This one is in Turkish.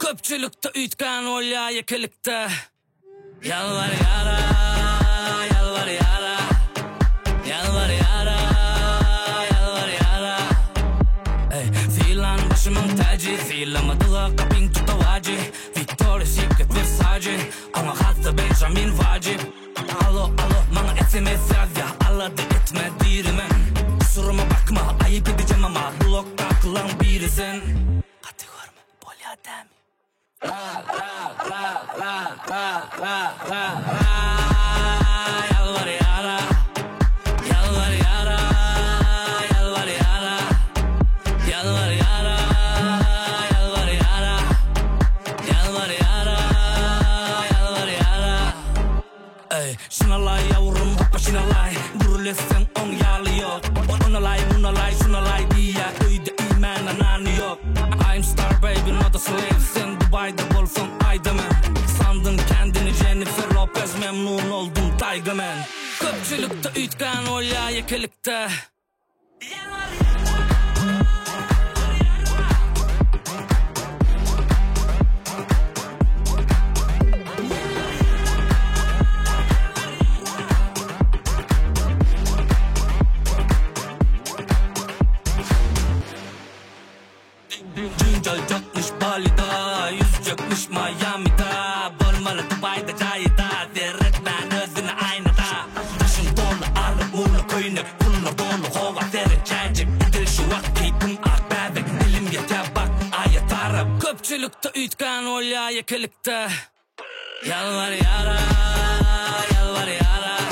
Köpçülükte ütken olya yekilikte. Yalvar yara, yalvar yara, yalvar yara, yalvar yara. Ey, filan başımın tacı, filamadığa kapın tutavacı. Victoria's Secret Versace, ama hatta Benjamin vacip. Alo alo, bana SMS yaz ya, aladı etme dirimen. Kusuruma bakma, ayıp edeceğim ama blokta kılan birisin. Katı görme, polyadem. La la la la la la la la. Yalvar yara, yalvar yara, yalvar yara, yalvar yara, yalvar yara, yalvar yara, yalvar yara. Ey, şunalay yavrum, hoppa şunalay. Durulesen on yalı yok. Onalay, bunalay, şunalay diye öyde imen ananı yok. I'm star baby, not a slave. Sen Dubai'de bolsun aydamen. Sandın kendini Jennifer Lopez, memnun oldum Tiger Man. Köpçülükte ütken olya yekilikte. Cincal çakmış Bali'da, yüz çakmış Miami'da. Bolmalı Dubai'de cayda, seyretmen özünü aynada. Taşın dolu alıp muğla köyünü, bunlar dolu hova serecek. Bir şu vakti tüm ak bebek, dilim yeter bak ayet Arap. Köpçülükte ütken olya yekilikte. Yalvar yara, yalvar yara,